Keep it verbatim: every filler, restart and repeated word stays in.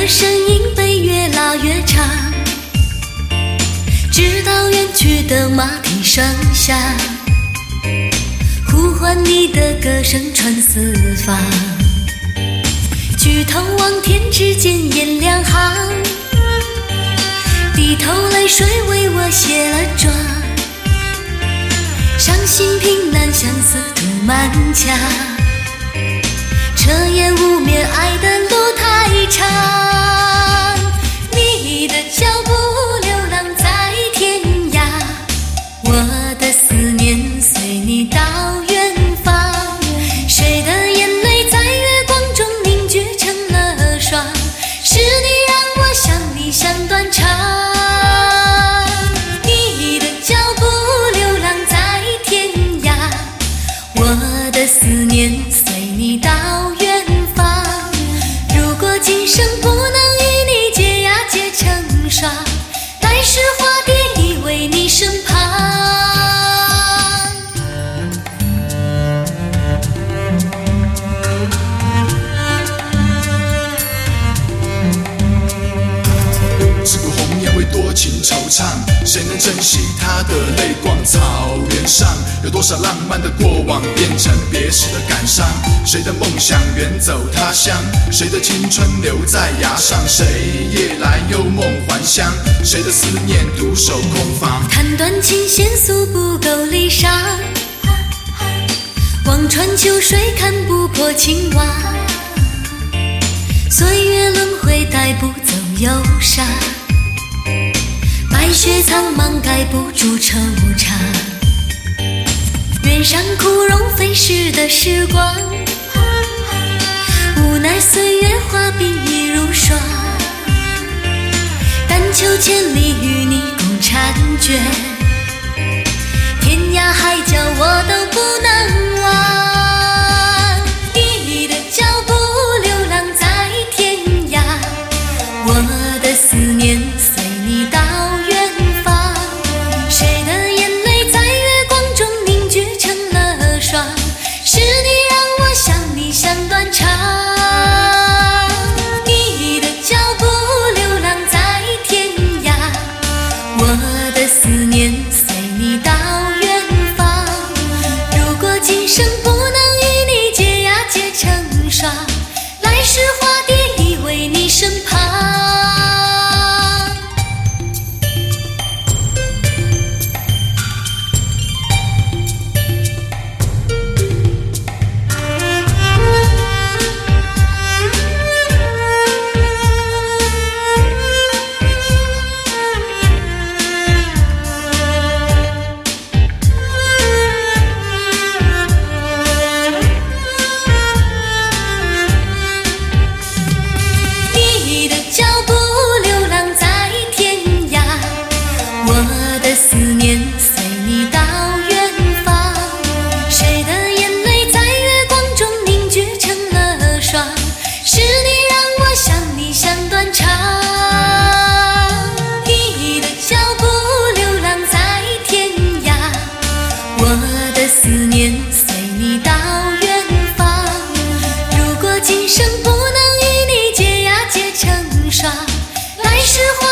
的身影被越拉越长，直到远去的马蹄声响，呼唤你的歌声传四方。举头望天，只见颜两行，低头泪水为我卸了妆，伤心平淡相思涂满墙，彻夜无眠，爱的路太长。你的脚步流浪在天涯，我的思念随你到远方。谁的眼泪在月光中凝聚成了霜，是你让我想你想断肠。你的脚步流浪在天涯，我的思念随你到远方。如果今生不能与你结呀结成双，来世化蝶依偎你身旁。 自古红颜为多情惆怅，谁能珍惜她的泪光？草原上有多少浪漫的过往变成别时的感伤？谁的梦想远走他乡？谁的青春留在崖上？谁夜来幽梦还乡？谁的思念独守空房？ 弹断琴弦诉不够离殇，望穿秋水看不破情网。岁月轮回带不走忧伤，白雪苍茫盖不住惆怅。原上枯荣飞逝的时光，无奈岁月画笔已如霜。但求千里与你共婵娟，天涯海角我都不能忘。你的脚步流浪在天涯，我的思念随你到远方。谁的眼泪在月光中凝聚成了霜，是你让我想你想断肠。你的脚步流浪在天涯，我的思念随你到远方。如果今生不能与你结呀结成双，来世化蝶依偎你身旁。你的脚步流浪在天涯，我的思念随你到远方。谁的眼泪在月光中凝聚成了霜，是你让我想你想断肠。你的脚步流浪在天涯，我的思念随你到远方。如果今生不能与你结呀结成双，来世化